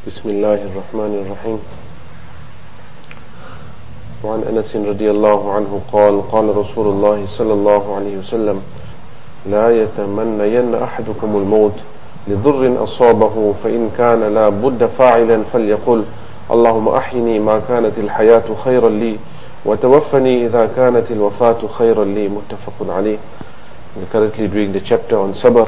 بسم الله الرحمن الرحيم. وعن أنس رضي الله عنه قال قال رسول الله صلى الله عليه وسلم لا يتمنين أحدكم الموت لضر أصابه فإن كان لا بد فاعلا فليقل اللهم أحيني ما كانت الحياة خيرا لي وتوفني إذا كانت الوفاة خيرا لي. متفق عليه. We're currently doing the chapter on sabr,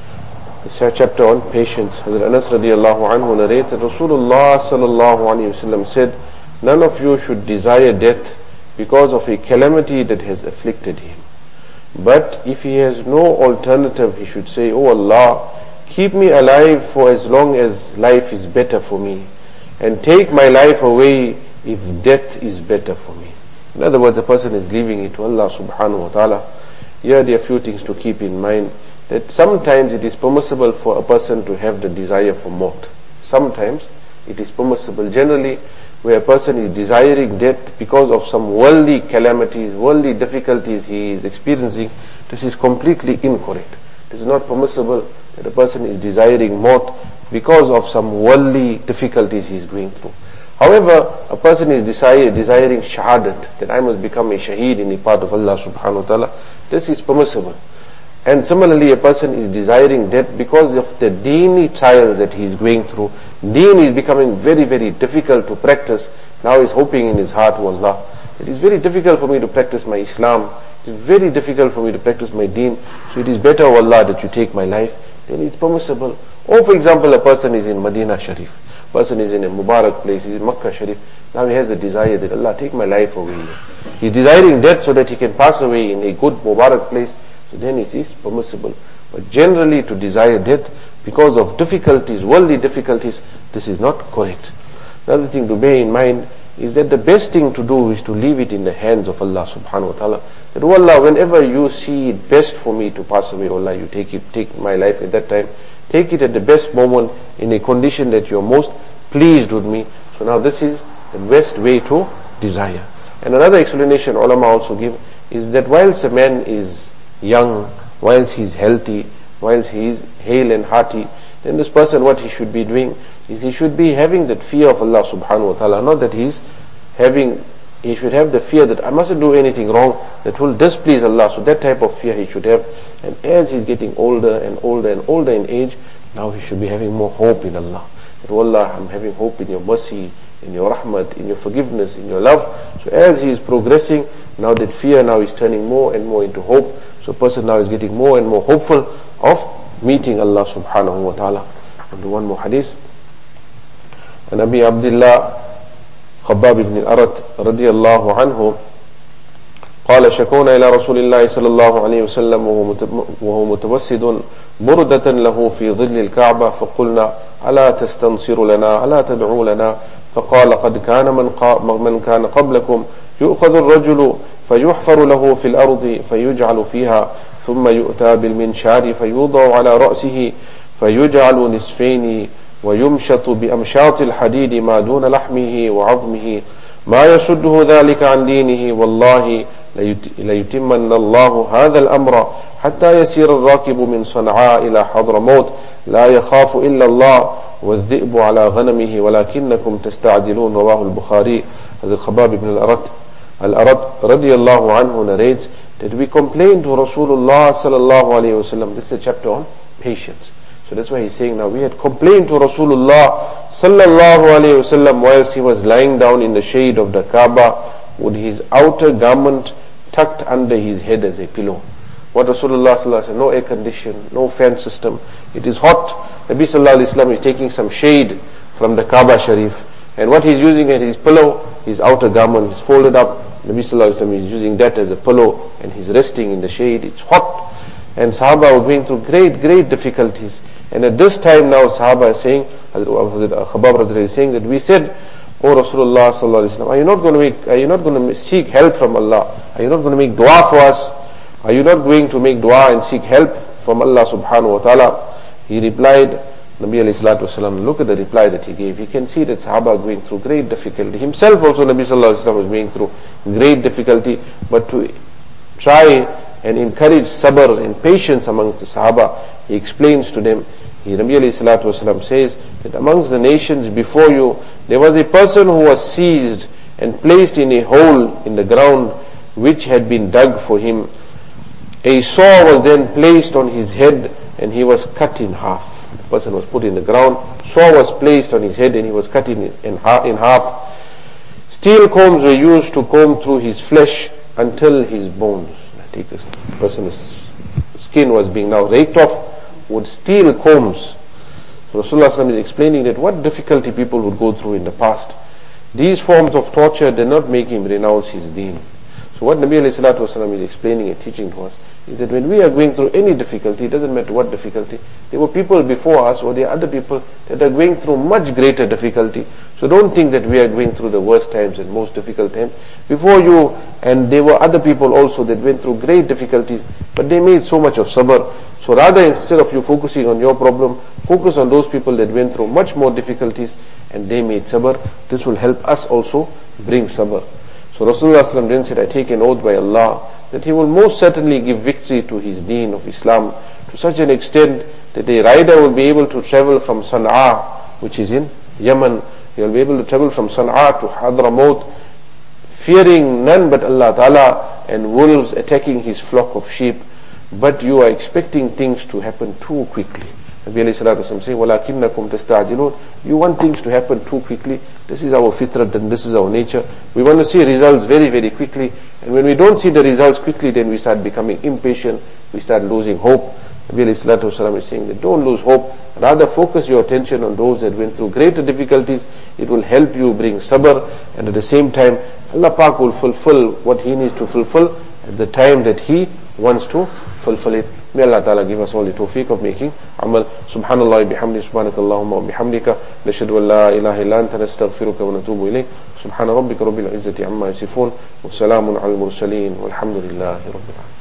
the chapter on patience. Hazrat Anas radiallahu anhu narrates that Rasulullah sallallahu alayhi wasallam said, none of you should desire death because of a calamity that has afflicted him. But if he has no alternative, he should say, "Oh Allah, keep me alive for as long as life is better for me, and take my life away if death is better for me." In other words, a person is leaving it to Allah subhanahu wa ta'ala. Here there are a few things to keep in mind, that sometimes it is permissible for a person to have the desire for maut. Sometimes it is permissible. Generally, where a person is desiring death because of some worldly calamities, worldly difficulties he is experiencing, this is completely incorrect. It is not permissible that a person is desiring maut because of some worldly difficulties he is going through. However, a person is desiring shahadat, that I must become a shaheed in the path of Allah subhanahu wa ta'ala, this is permissible. And similarly, a person is desiring death because of the deeni trials that he is going through. Deen is becoming very, very difficult to practice. Now he's hoping in his heart, "Oh Allah, it is very difficult for me to practice my Islam. It is very difficult for me to practice my deen. So it is better, oh Allah, that you take my life." Then it's permissible. Or for example, a person is in Medina Sharif. Person is in a Mubarak place, he's in Makkah Sharif. Now he has the desire that, "Allah, take my life away." He's desiring death so that he can pass away in a good Mubarak place. So then it is permissible. But generally to desire death because of difficulties, worldly difficulties, this is not correct. Another thing to bear in mind is that the best thing to do is to leave it in the hands of Allah subhanahu wa ta'ala. That, "Oh Allah, whenever you see it best for me to pass away, oh Allah, you take my life at that time. Take it at the best moment in a condition that you're most pleased with me." So now this is the best way to desire. And another explanation ulama also give is that whilst a man is young, whilst he is healthy, whilst he is hale and hearty, then this person, what he should be doing is he should be having that fear of Allah subhanahu wa ta'ala. Not that he should have the fear that I mustn't do anything wrong that will displease Allah. So that type of fear he should have. And as he's getting older and older and older in age, now he should be having more hope in Allah. That, "Oh Allah, I'm having hope in your mercy, in your rahmat, in your forgiveness, in your love." So as he is progressing, now that fear now is turning more and more into hope. So a person now is getting more and more hopeful of meeting Allah subhanahu wa ta'ala. And one more hadith. And Abi Abdullah Khabbab ibn al-Arat radiyallahu anhu قال شكونا إلى رسول الله صلى الله عليه وسلم وهو متوسد بردة له في ظل الكعبة فقلنا ألا تستنصر لنا ألا تدعو لنا فقال قد كان من كان قبلكم يؤخذ الرجل فيحفر له في الأرض فيجعل فيها ثم يؤتى بالمنشار فيوضع على رأسه فيجعل نصفين ويمشط بأمشاط الحديد ما دون لحمه وعظمه ما يشده ذلك عن دينه والله ليتمن الله هذا الأمر حتى يسير الراكب من صنعاء إلى حضرموت لا يخاف إلا الله والذئب على غنمه ولكنكم تستعجلون. رواه البخاري. Hazrat Khabbab ibn al-Arat radiyallahu anhu narrates that we complained to Rasulullah sallallahu alayhi wasallam. This is a chapter on patience. So that's why he's saying now we had complained to Rasulullah sallallahu alayhi wasallam whilst he was lying down in the shade of the Kaaba with his outer garment tucked under his head as a pillow. What Rasulullah sallallahu alayhi wasallam, no air condition, no fan system, it is hot. Nabi sallallahu alayhi wasallam is taking some shade from the Kaaba Sharif, and what he's using as his pillow, his outer garment is folded up. Nabi sallallahu alayhi wasallam is using that as a pillow and he's resting in the shade. It's hot, and Sahaba were going through great difficulties. And at this time now Sahaba is saying, Khabbab is saying that we said, "O Rasulullah sallallahu alaihi wasallam, are you not going to seek help from Allah? Are you not going to make dua for us? Are you not going to make dua and seek help from Allah subhanahu wa ta'ala?" He replied, Nabi alayhi salatu wasalam, look at the reply that he gave. He can see that Sahaba are going through great difficulty. Himself also Nabi sallallahu alaihi wasallam was going through great difficulty. But to try and encourage sabr and patience amongst the Sahaba, he explains to them, Nabi alayhi salatu wasalam says that amongst the nations before you, there was a person who was seized and placed in a hole in the ground which had been dug for him. A saw was then placed on his head and he was cut in half. The person was put in the ground, saw was placed on his head and he was cut in half. Steel combs were used to comb through his flesh until his bones. The person's skin was being now raked off with steel combs. So Rasulullah is explaining that what difficulty people would go through in the past. These forms of torture did not make him renounce his deen. So what Nabi alayhi salatu wasalam is explaining and teaching to us is that when we are going through any difficulty, it doesn't matter what difficulty, there were people before us or there are other people that are going through much greater difficulty. So don't think that we are going through the worst times and most difficult times. Before you, and there were other people also that went through great difficulties, but they made so much of sabr. So rather, instead of you focusing on your problem, focus on those people that went through much more difficulties and they made sabr. This will help us also bring sabr. So Rasulullah then said, I take an oath by Allah that he will most certainly give victory to his deen of Islam to such an extent that a rider will be able to travel from Sana'a, which is in Yemen. He will be able to travel from Sana'a to Hadramaut, fearing none but Allah Ta'ala and wolves attacking his flock of sheep. But you are expecting things to happen too quickly. Nabi alayhi salatu wasallam say, وَلَكِنَّكُمْ تَسْتَعْجِلُونَ. You want things to happen too quickly. This is our fitrat and this is our nature. We want to see results very, very quickly. And when we don't see the results quickly, then we start becoming impatient. We start losing hope. Nabi alayhi salatu wasallam is saying that don't lose hope. Rather focus your attention on those that went through greater difficulties. It will help you bring sabr. And at the same time, Allah Pak will fulfill what He needs to fulfill at the time that He wants to fulfill it. May Allah Ta'ala give us all the tawfiq of making amal. Subhanallah bihamdi, subhanakallahumma wa bihamdika, nashhadu an la ilaha illa anta, nastaghfiruka wa natubu ilayk. Subhana rabbika rabbil izzati amma yasifun, wa salamun al mursaleen, walhamdulillahi rabbil alamin.